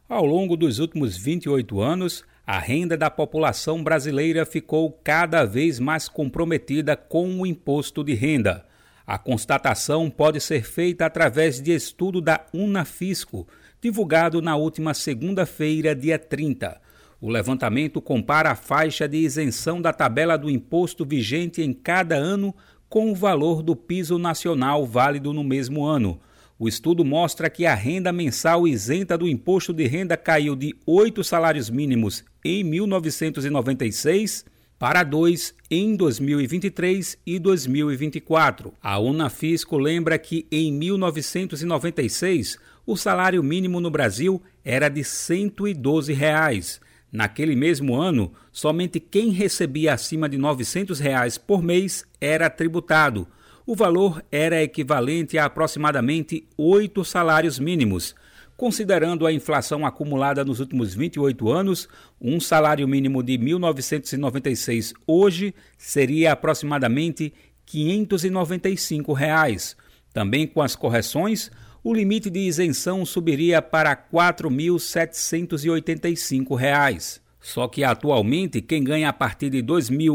Ao longo dos últimos 28 anos, a renda da população brasileira ficou cada vez mais comprometida com o imposto de renda. A constatação pode ser feita através de estudo da Unafisco, divulgado na última segunda-feira, dia 30. O levantamento compara a faixa de isenção da tabela do imposto vigente em cada ano com o valor do piso nacional válido no mesmo ano. O estudo mostra que a renda mensal isenta do imposto de renda caiu de 8 salários mínimos em 1996 para 2 em 2023 e 2024. A Unafisco lembra que em 1996 o salário mínimo no Brasil era de R$ 112. Naquele mesmo ano, somente quem recebia acima de R$ 900 por mês era tributado. O valor era equivalente a aproximadamente 8 salários mínimos. Considerando a inflação acumulada nos últimos 28 anos, um salário mínimo de 1996 hoje seria aproximadamente R$ 595. Também com as correções, o limite de isenção subiria para R$ 4.785. Só que atualmente quem ganha a partir de R$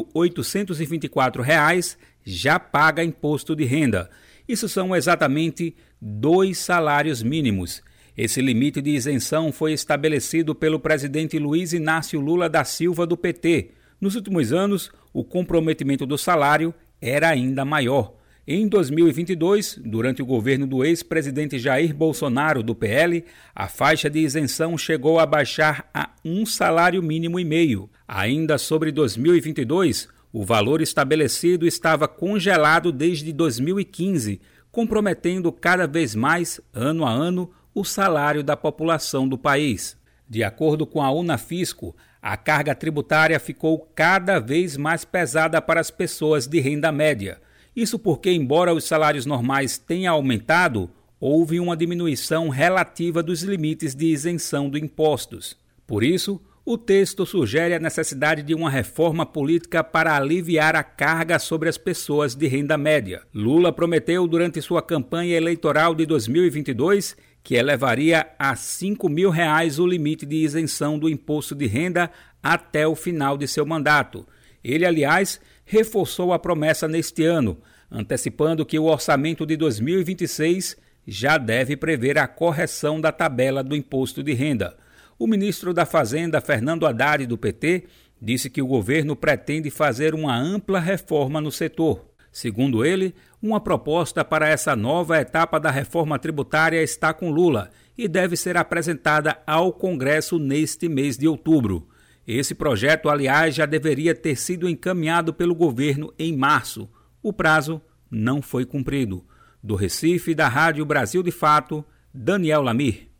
2.824 já paga imposto de renda. Isso são exatamente 2 salários mínimos. Esse limite de isenção foi estabelecido pelo presidente Luiz Inácio Lula da Silva do PT. Nos últimos anos, o comprometimento do salário era ainda maior. Em 2022, durante o governo do ex-presidente Jair Bolsonaro, do PL, a faixa de isenção chegou a baixar a 1 salário mínimo e meio. Ainda sobre 2022, o valor estabelecido estava congelado desde 2015, comprometendo cada vez mais, ano a ano, o salário da população do país. De acordo com a Unafisco, a carga tributária ficou cada vez mais pesada para as pessoas de renda média. Isso porque, embora os salários normais tenham aumentado, houve uma diminuição relativa dos limites de isenção de impostos. Por isso, o texto sugere a necessidade de uma reforma política para aliviar a carga sobre as pessoas de renda média. Lula prometeu durante sua campanha eleitoral de 2022 que elevaria a R$ 5.000 o limite de isenção do imposto de renda até o final de seu mandato. Ele, aliás, reforçou a promessa neste ano, antecipando que o orçamento de 2026 já deve prever a correção da tabela do imposto de renda. O ministro da Fazenda, Fernando Haddad, do PT, disse que o governo pretende fazer uma ampla reforma no setor. Segundo ele, uma proposta para essa nova etapa da reforma tributária está com Lula e deve ser apresentada ao Congresso neste mês de outubro. Esse projeto, aliás, já deveria ter sido encaminhado pelo governo em março. O prazo não foi cumprido. Do Recife, da Rádio Brasil de Fato, Daniel Lamir.